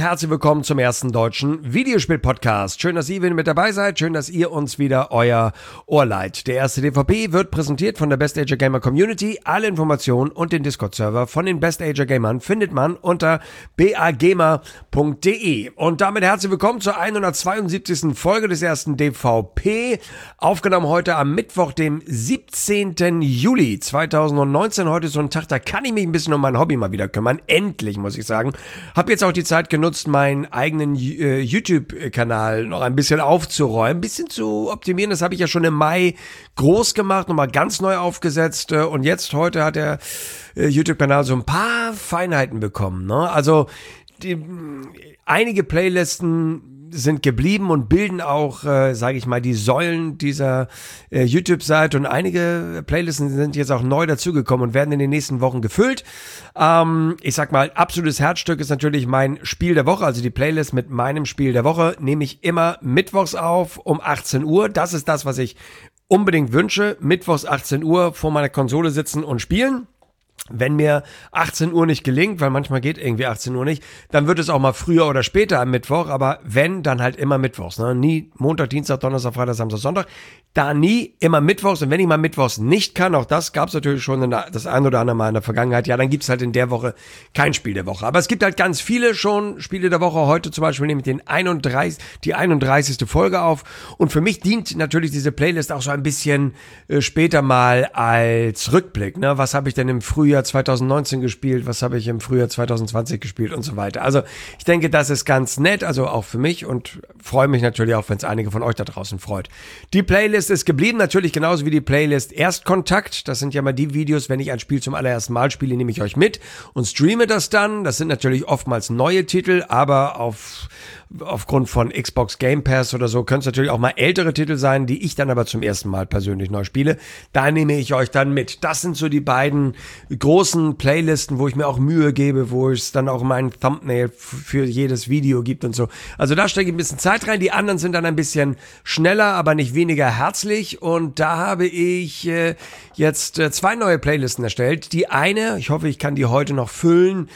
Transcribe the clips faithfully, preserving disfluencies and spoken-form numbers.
herzlich willkommen zum ersten deutschen Videospiel-Podcast. Schön, dass ihr wieder mit dabei seid. Schön, dass ihr uns wieder euer Ohr leiht. Der erste D V P wird präsentiert von der Best Ager Gamer Community. Alle Informationen und den Discord-Server von den Best Ager Gamern findet man unter b a gamer punkt d e. Und damit herzlich willkommen zur hundertzweiundsiebzigsten Folge des ersten D V P. Aufgenommen heute am Mittwoch, dem siebzehnten Juli zweitausendneunzehn. Heute ist so ein Tag, da kann ich mich ein bisschen um mein Hobby mal wieder kümmern. Endlich, muss ich sagen. Hab jetzt auch die Zeit genutzt, meinen eigenen äh, YouTube-Kanal noch ein bisschen aufzuräumen, ein bisschen zu optimieren. Das habe ich ja schon im Mai groß gemacht, nochmal ganz neu aufgesetzt. Äh, und jetzt, heute hat der äh, YouTube-Kanal so ein paar Feinheiten bekommen. Ne? Also die, einige Playlisten sind geblieben und bilden auch, äh, sage ich mal, die Säulen dieser äh, YouTube-Seite, und einige Playlisten sind jetzt auch neu dazugekommen und werden in den nächsten Wochen gefüllt. Ähm, ich sag mal, absolutes Herzstück ist natürlich mein Spiel der Woche, also die Playlist mit meinem Spiel der Woche nehme ich immer mittwochs auf um achtzehn Uhr. Das ist das, was ich unbedingt wünsche, mittwochs achtzehn Uhr vor meiner Konsole sitzen und spielen. Wenn mir achtzehn Uhr nicht gelingt, weil manchmal geht irgendwie achtzehn Uhr nicht, dann wird es auch mal früher oder später am Mittwoch, aber wenn, dann halt immer mittwochs. Ne? Nie Montag, Dienstag, Donnerstag, Freitag, Samstag, Sonntag. Da nie, immer mittwochs. Und wenn ich mal mittwochs nicht kann, auch das gab es natürlich schon in der, das ein oder andere Mal in der Vergangenheit, ja, dann gibt's halt in der Woche kein Spiel der Woche. Aber es gibt halt ganz viele schon Spiele der Woche. Heute zum Beispiel nehme ich den einunddreißig, die einunddreißigste Folge auf. Und für mich dient natürlich diese Playlist auch so ein bisschen äh, später mal als Rückblick. Ne? Was habe ich denn im Frühjahr zweitausendneunzehn gespielt, was habe ich im Frühjahr zweitausendzwanzig gespielt und so weiter. Also ich denke, das ist ganz nett, also auch für mich, und freue mich natürlich auch, wenn es einige von euch da draußen freut. Die Playlist ist geblieben, natürlich genauso wie die Playlist Erstkontakt. Das sind ja mal die Videos, wenn ich ein Spiel zum allerersten Mal spiele, nehme ich euch mit und streame das dann. Das sind natürlich oftmals neue Titel, aber auf aufgrund von Xbox Game Pass oder so können es natürlich auch mal ältere Titel sein, die ich dann aber zum ersten Mal persönlich neu spiele. Da nehme ich euch dann mit. Das sind so die beiden großen Playlisten, wo ich mir auch Mühe gebe, wo es dann auch mein Thumbnail für jedes Video gibt und so. Also da stecke ich ein bisschen Zeit rein. Die anderen sind dann ein bisschen schneller, aber nicht weniger herzlich. Und da habe ich äh, jetzt äh, zwei neue Playlisten erstellt. Die eine, ich hoffe, ich kann die heute noch füllen,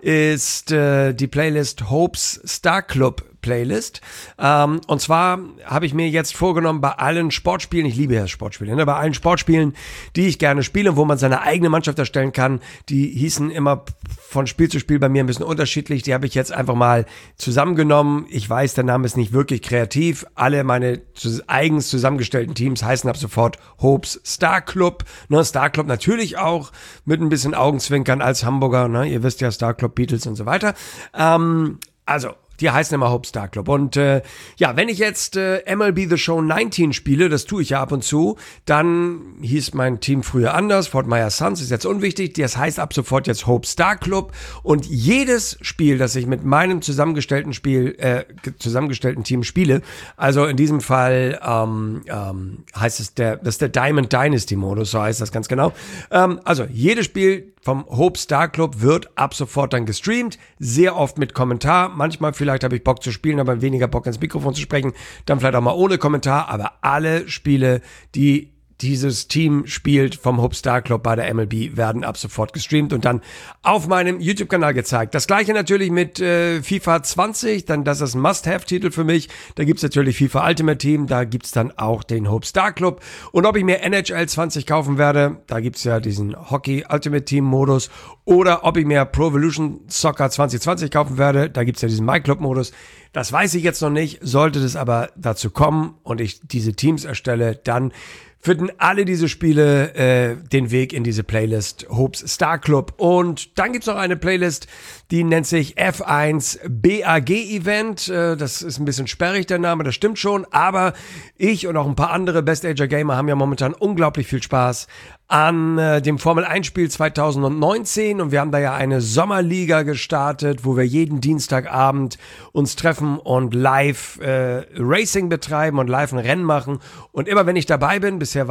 ist äh, die Playlist Hopes Star Club Playlist. Ähm, und zwar habe ich mir jetzt vorgenommen, bei allen Sportspielen, ich liebe ja Sportspiele, ne, bei allen Sportspielen, die ich gerne spiele, wo man seine eigene Mannschaft erstellen kann, die hießen immer von Spiel zu Spiel bei mir ein bisschen unterschiedlich, die habe ich jetzt einfach mal zusammengenommen. Ich weiß, der Name ist nicht wirklich kreativ. Alle meine eigens zusammengestellten Teams heißen ab sofort Hopes Star Club. Ne, Star Club natürlich auch mit ein bisschen Augenzwinkern als Hamburger, ne, ihr wisst ja, Star Club, Beatles und so weiter. Ähm, also, die heißen immer Hope Star Club. Und äh, ja, wenn ich jetzt äh, M L B The Show neunzehn spiele, das tue ich ja ab und zu, dann hieß mein Team früher anders, Fort Myers Suns, ist jetzt unwichtig, das heißt ab sofort jetzt Hope Star Club. Und jedes Spiel, das ich mit meinem zusammengestellten Spiel, äh, zusammengestellten Team spiele, also in diesem Fall ähm, ähm, heißt es der, das ist der Diamond Dynasty Modus, so heißt das ganz genau. Ähm, also jedes Spiel vom Hope Star Club wird ab sofort dann gestreamt, sehr oft mit Kommentar, manchmal vielleicht habe ich Bock zu spielen, aber weniger Bock ins Mikrofon zu sprechen, dann vielleicht auch mal ohne Kommentar, aber alle Spiele, die dieses Team spielt vom Hope Star Club bei der M L B, werden ab sofort gestreamt und dann auf meinem YouTube-Kanal gezeigt. Das gleiche natürlich mit äh, FIFA zwanzig, dann das ist ein Must-Have-Titel für mich. Da gibt's natürlich FIFA Ultimate Team, da gibt's dann auch den Hope Star Club. Und ob ich mir N H L zwanzig kaufen werde, da gibt's ja diesen Hockey Ultimate Team Modus, oder ob ich mir Pro Evolution Soccer zwanzig zwanzig kaufen werde, da gibt's ja diesen My Club Modus. Das weiß ich jetzt noch nicht. Sollte es aber dazu kommen und ich diese Teams erstelle, dann finden alle diese Spiele äh, den Weg in diese Playlist Hopes Star Club. Und dann gibt's noch eine Playlist, die nennt sich F eins B A G Event. Äh, das ist ein bisschen sperrig, der Name, das stimmt schon. Aber ich und auch ein paar andere Best Ager Gamer haben ja momentan unglaublich viel Spaß an äh, dem Formel eins Spiel zweitausendneunzehn, und wir haben da ja eine Sommerliga gestartet, wo wir jeden Dienstagabend uns treffen und live äh, Racing betreiben und live ein Rennen machen. Und immer wenn ich dabei bin, bisher war es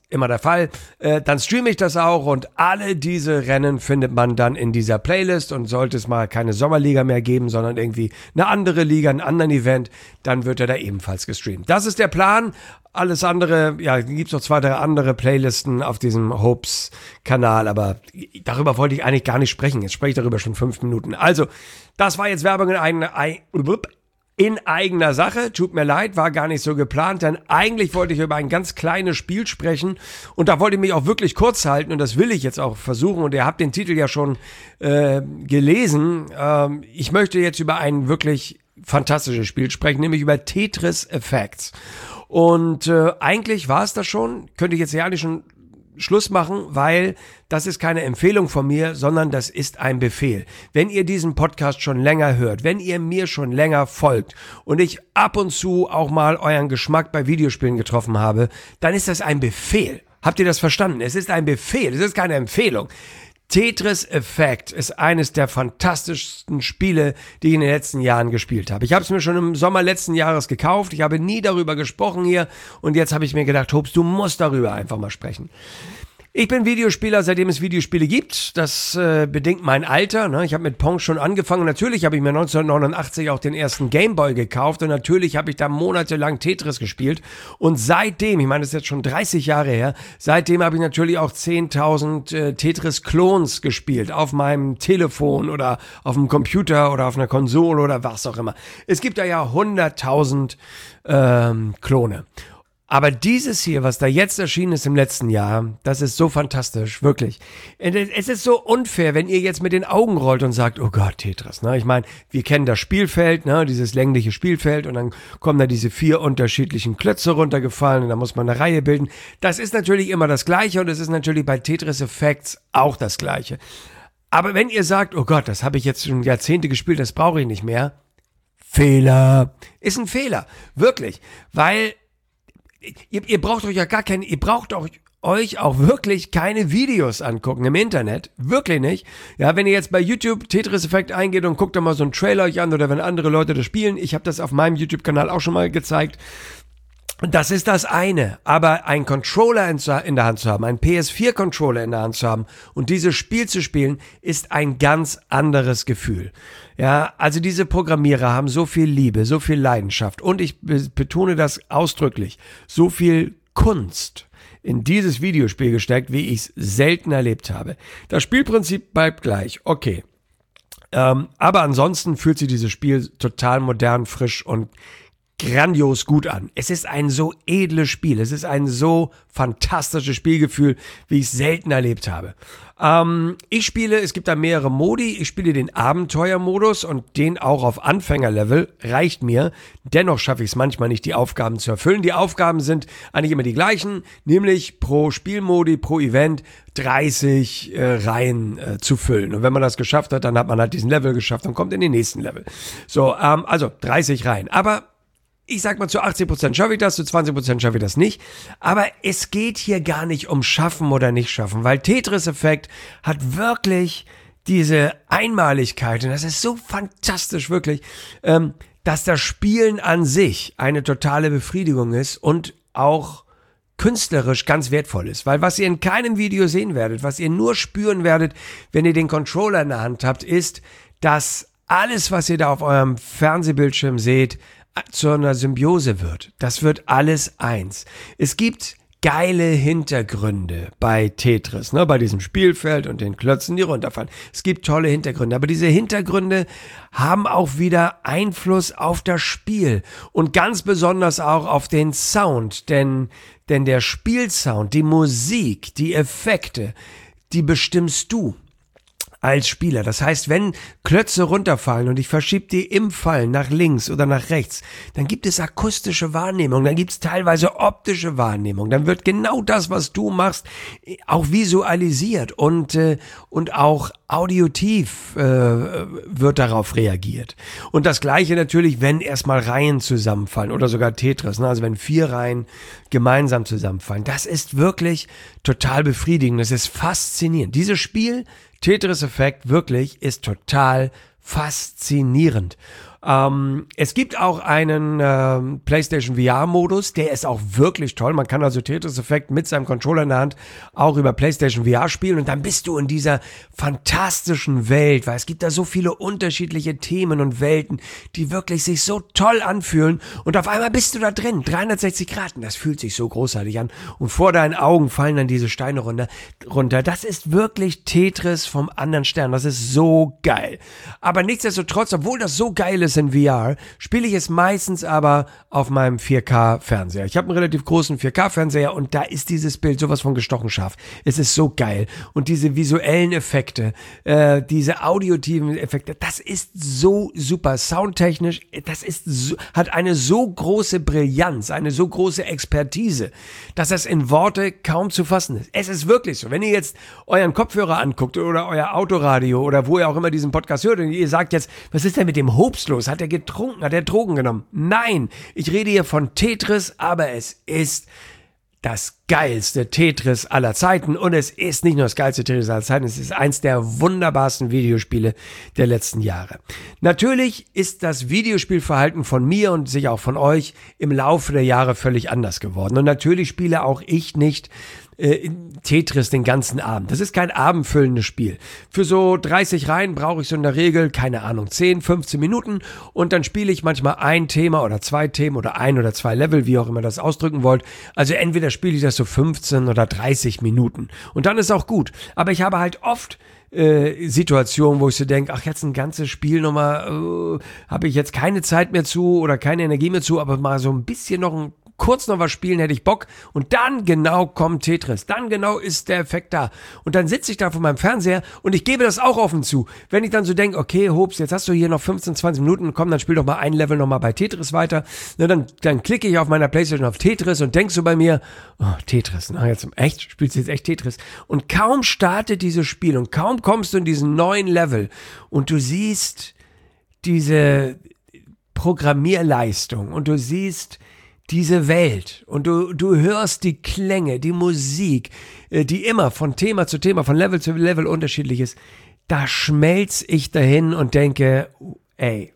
immer der Fall. Äh, dann streame ich das auch und alle diese Rennen findet man dann in dieser Playlist und sollte es mal keine Sommerliga mehr geben, sondern irgendwie eine andere Liga, einen anderen Event, dann wird er da ebenfalls gestreamt. Das ist der Plan. Alles andere, ja, gibt's noch zwei, drei andere Playlisten auf diesem Hopes-Kanal, aber darüber wollte ich eigentlich gar nicht sprechen. Jetzt spreche ich darüber schon fünf Minuten. Also, das war jetzt Werbung in eigener, in eigener Sache. Tut mir leid, war gar nicht so geplant, denn eigentlich wollte ich über ein ganz kleines Spiel sprechen und da wollte ich mich auch wirklich kurz halten und das will ich jetzt auch versuchen und ihr habt den Titel ja schon äh, gelesen. Ähm, ich möchte jetzt über ein wirklich fantastisches Spiel sprechen, nämlich über Tetris Effects. Und äh, eigentlich war es das schon, könnte ich jetzt ja nicht schon Schluss machen, weil das ist keine Empfehlung von mir, sondern das ist ein Befehl. Wenn ihr diesen Podcast schon länger hört, wenn ihr mir schon länger folgt und ich ab und zu auch mal euren Geschmack bei Videospielen getroffen habe, dann ist das ein Befehl. Habt ihr das verstanden? Es ist ein Befehl, es ist keine Empfehlung. Tetris Effect ist eines der fantastischsten Spiele, die ich in den letzten Jahren gespielt habe. Ich habe es mir schon im Sommer letzten Jahres gekauft. Ich habe nie darüber gesprochen hier. Und jetzt habe ich mir gedacht, Hobbs, du musst darüber einfach mal sprechen. Ich bin Videospieler, seitdem es Videospiele gibt. Das äh, bedingt mein Alter. Ne? Ich habe mit Pong schon angefangen. Natürlich habe ich mir neunzehnhundertneunundachtzig auch den ersten Gameboy gekauft. Und natürlich habe ich da monatelang Tetris gespielt. Und seitdem, ich meine, das ist jetzt schon dreißig Jahre her, seitdem habe ich natürlich auch zehntausend äh, Tetris-Clones gespielt. Auf meinem Telefon oder auf dem Computer oder auf einer Konsole oder was auch immer. Es gibt da ja hunderttausend ähm, Klone. Aber dieses hier, was da jetzt erschienen ist im letzten Jahr, das ist so fantastisch, wirklich. Es ist so unfair, wenn ihr jetzt mit den Augen rollt und sagt, oh Gott, Tetris, ne? Ich meine, wir kennen das Spielfeld, ne? Dieses längliche Spielfeld und dann kommen da diese vier unterschiedlichen Klötze runtergefallen und dann muss man eine Reihe bilden. Das ist natürlich immer das Gleiche und es ist natürlich bei Tetris Effects auch das Gleiche. Aber wenn ihr sagt, oh Gott, das habe ich jetzt schon Jahrzehnte gespielt, das brauche ich nicht mehr. Fehler. Ist ein Fehler. Wirklich. Weil Ihr, ihr braucht euch ja gar keine, ihr braucht euch, euch auch wirklich keine Videos angucken im Internet. Wirklich nicht. Ja, wenn ihr jetzt bei YouTube Tetris Effect eingeht und guckt da mal so einen Trailer euch an oder wenn andere Leute das spielen. Ich habe das auf meinem YouTube-Kanal auch schon mal gezeigt. Das ist das eine, aber ein Controller in der Hand zu haben, einen P S vier Controller in der Hand zu haben und dieses Spiel zu spielen, ist ein ganz anderes Gefühl. Ja, also diese Programmierer haben so viel Liebe, so viel Leidenschaft und ich betone das ausdrücklich, so viel Kunst in dieses Videospiel gesteckt, wie ich es selten erlebt habe. Das Spielprinzip bleibt gleich, okay. Ähm, aber ansonsten fühlt sich dieses Spiel total modern, frisch und grandios gut an. Es ist ein so edles Spiel. Es ist ein so fantastisches Spielgefühl, wie ich es selten erlebt habe. Ähm, ich spiele, es gibt da mehrere Modi. Ich spiele den Abenteuermodus und den auch auf Anfängerlevel. Reicht mir. Dennoch schaffe ich es manchmal nicht, die Aufgaben zu erfüllen. Die Aufgaben sind eigentlich immer die gleichen, nämlich pro Spielmodi, pro Event dreißig äh, Reihen äh, zu füllen. Und wenn man das geschafft hat, dann hat man halt diesen Level geschafft und kommt in den nächsten Level. So, ähm, also dreißig Reihen. Aber ich sag mal, zu achtzig Prozent schaffe ich das, zu zwanzig Prozent schaffe ich das nicht. Aber es geht hier gar nicht um Schaffen oder nicht schaffen, weil Tetris Effect hat wirklich diese Einmaligkeit, und das ist so fantastisch wirklich, ähm, dass das Spielen an sich eine totale Befriedigung ist und auch künstlerisch ganz wertvoll ist. Weil was ihr in keinem Video sehen werdet, was ihr nur spüren werdet, wenn ihr den Controller in der Hand habt, ist, dass alles, was ihr da auf eurem Fernsehbildschirm seht, zu einer Symbiose wird. Das wird alles eins. Es gibt geile Hintergründe bei Tetris, ne, bei diesem Spielfeld und den Klötzen, die runterfallen. Es gibt tolle Hintergründe, aber diese Hintergründe haben auch wieder Einfluss auf das Spiel und ganz besonders auch auf den Sound, denn, denn der Spielsound, die Musik, die Effekte, die bestimmst du als Spieler. Das heißt, wenn Klötze runterfallen und ich verschiebe die im Fallen nach links oder nach rechts, dann gibt es akustische Wahrnehmung, dann gibt es teilweise optische Wahrnehmung, dann wird genau das, was du machst, auch visualisiert und, äh, und auch audiotiv äh, wird darauf reagiert. Und das Gleiche natürlich, wenn erstmal Reihen zusammenfallen oder sogar Tetris, ne? Also wenn vier Reihen gemeinsam zusammenfallen. Das ist wirklich total befriedigend, das ist faszinierend. Dieses Spiel Tetris Effect wirklich ist total faszinierend. Ähm, es gibt auch einen ähm, PlayStation V R-Modus, der ist auch wirklich toll. Man kann also Tetris-Effekt mit seinem Controller in der Hand auch über PlayStation V R spielen und dann bist du in dieser fantastischen Welt, weil es gibt da so viele unterschiedliche Themen und Welten, die wirklich sich so toll anfühlen und auf einmal bist du da drin, dreihundertsechzig Grad, und das fühlt sich so großartig an und vor deinen Augen fallen dann diese Steine runter. runter. Das ist wirklich Tetris vom anderen Stern, das ist so geil. Aber nichtsdestotrotz, obwohl das so geil ist in V R, spiele ich es meistens aber auf meinem vier K-Fernseher. Ich habe einen relativ großen vier K-Fernseher und da ist dieses Bild sowas von gestochen scharf. Es ist so geil. Und diese visuellen Effekte, äh, diese auditiven Effekte, das ist so super. Soundtechnisch, das ist so, hat eine so große Brillanz, eine so große Expertise, dass das in Worte kaum zu fassen ist. Es ist wirklich so. Wenn ihr jetzt euren Kopfhörer anguckt oder euer Autoradio oder wo ihr auch immer diesen Podcast hört und ihr sagt jetzt, was ist denn mit dem Hobbs los? Hat er getrunken? Hat er Drogen genommen? Nein, ich rede hier von Tetris, aber es ist das geilste Tetris aller Zeiten und es ist nicht nur das geilste Tetris aller Zeiten, es ist eins der wunderbarsten Videospiele der letzten Jahre. Natürlich ist das Videospielverhalten von mir und sicher auch von euch im Laufe der Jahre völlig anders geworden und natürlich spiele auch ich nicht äh, Tetris den ganzen Abend. Das ist kein abendfüllendes Spiel. Für so dreißig Reihen brauche ich so in der Regel, keine Ahnung, zehn, fünfzehn Minuten und dann spiele ich manchmal ein Thema oder zwei Themen oder ein oder zwei Level, wie auch immer das ausdrücken wollt. Also entweder spiele ich das so fünfzehn oder dreißig Minuten und dann ist auch gut. Aber ich habe halt oft äh, Situationen, wo ich so denke, ach, jetzt ein ganzes Spiel nochmal, äh, habe ich jetzt keine Zeit mehr zu oder keine Energie mehr zu, aber mal so ein bisschen noch ein kurz noch was spielen, hätte ich Bock. Und dann genau kommt Tetris. Dann genau ist der Effekt da. Und dann sitze ich da vor meinem Fernseher und ich gebe das auch offen zu. Wenn ich dann so denke, okay, Hobbs, jetzt hast du hier noch fünfzehn, zwanzig Minuten, komm, dann spiel doch mal ein Level noch mal bei Tetris weiter. Na, dann, dann klicke ich auf meiner Playstation auf Tetris und denk so bei mir, oh, Tetris, na jetzt echt, spielst du jetzt echt Tetris? Und kaum startet dieses Spiel und kaum kommst du in diesen neuen Level und du siehst diese Programmierleistung und du siehst diese Welt und du, du hörst die Klänge, die Musik, die immer von Thema zu Thema, von Level zu Level unterschiedlich ist, da schmelz ich dahin und denke, ey,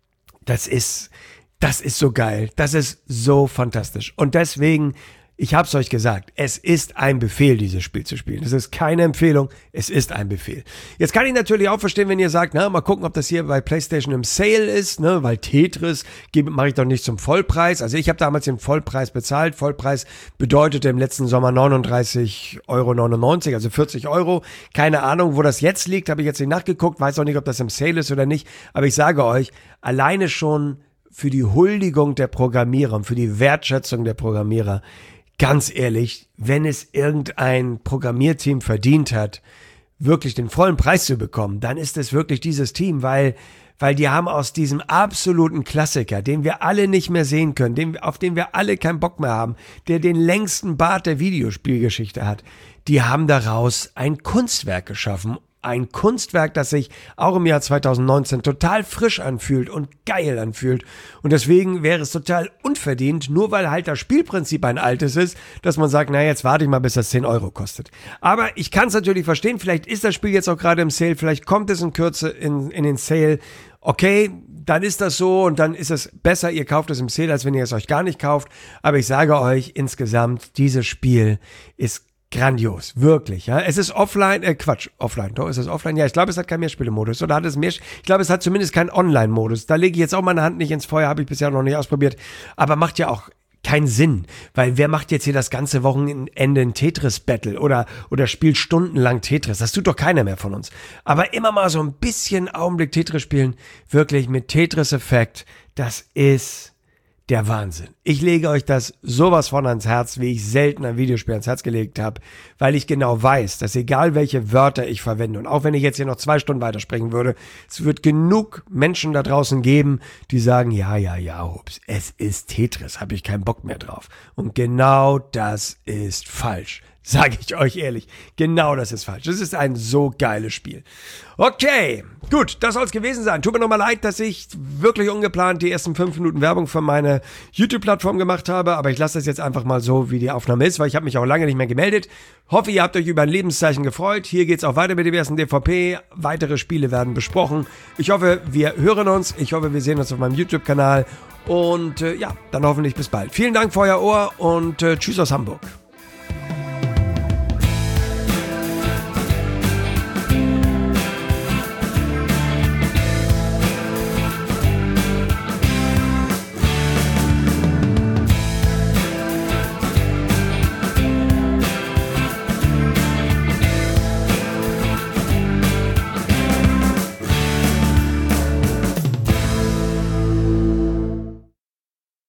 das ist, das ist so geil, das ist so fantastisch und deswegen, ich hab's euch gesagt, es ist ein Befehl, dieses Spiel zu spielen. Es ist keine Empfehlung, es ist ein Befehl. Jetzt kann ich natürlich auch verstehen, wenn ihr sagt, na, mal gucken, ob das hier bei PlayStation im Sale ist, ne, weil Tetris mache ich doch nicht zum Vollpreis. Also ich habe damals den Vollpreis bezahlt. Vollpreis bedeutete im letzten Sommer neununddreißig Euro neunundneunzig, also vierzig Euro. Keine Ahnung, wo das jetzt liegt, habe ich jetzt nicht nachgeguckt, weiß auch nicht, ob das im Sale ist oder nicht. Aber ich sage euch, alleine schon für die Huldigung der Programmierer und für die Wertschätzung der Programmierer, ganz ehrlich, wenn es irgendein Programmierteam verdient hat, wirklich den vollen Preis zu bekommen, dann ist es wirklich dieses Team, weil, weil die haben aus diesem absoluten Klassiker, den wir alle nicht mehr sehen können, den, auf den wir alle keinen Bock mehr haben, der den längsten Bart der Videospielgeschichte hat, die haben daraus ein Kunstwerk geschaffen. Ein Kunstwerk, das sich auch im Jahr zweitausendneunzehn total frisch anfühlt und geil anfühlt. Und deswegen wäre es total unverdient, nur weil halt das Spielprinzip ein altes ist, dass man sagt, na jetzt warte ich mal, bis das zehn Euro kostet. Aber ich kann es natürlich verstehen, vielleicht ist das Spiel jetzt auch gerade im Sale, vielleicht kommt es in Kürze in, in den Sale. Okay, dann ist das so und dann ist es besser, ihr kauft es im Sale, als wenn ihr es euch gar nicht kauft. Aber ich sage euch insgesamt, dieses Spiel ist grandios, wirklich, ja. Es ist offline, äh, Quatsch, offline, doch, ist es offline? Ja, ich glaube, es hat keinen Mehrspielemodus, oder hat es mehr, ich glaube, es hat zumindest keinen Online-Modus. Da lege ich jetzt auch meine Hand nicht ins Feuer, habe ich bisher noch nicht ausprobiert, aber macht ja auch keinen Sinn, weil wer macht jetzt hier das ganze Wochenende ein Tetris-Battle oder, oder spielt stundenlang Tetris? Das tut doch keiner mehr von uns. Aber immer mal so ein bisschen Augenblick Tetris spielen, wirklich mit Tetris-Effekt, das ist der Wahnsinn. Ich lege euch das sowas von ans Herz, wie ich selten ein Videospiel ans Herz gelegt habe, weil ich genau weiß, dass egal welche Wörter ich verwende und auch wenn ich jetzt hier noch zwei Stunden weitersprechen würde, es wird genug Menschen da draußen geben, die sagen, ja, ja, ja, Hobbs, es ist Tetris, habe ich keinen Bock mehr drauf. Und genau das ist falsch. Sage ich euch ehrlich. Genau das ist falsch. Das ist ein so geiles Spiel. Okay, gut, das soll es gewesen sein. Tut mir nochmal leid, dass ich wirklich ungeplant die ersten fünf Minuten Werbung für meine YouTube-Plattform gemacht habe, aber ich lasse das jetzt einfach mal so, wie die Aufnahme ist, weil ich habe mich auch lange nicht mehr gemeldet. Hoffe, ihr habt euch über ein Lebenszeichen gefreut. Hier geht's auch weiter mit dem ersten D V P. Weitere Spiele werden besprochen. Ich hoffe, wir hören uns. Ich hoffe, wir sehen uns auf meinem YouTube-Kanal. Und äh, ja, dann hoffentlich bis bald. Vielen Dank für euer Ohr und äh, tschüss aus Hamburg.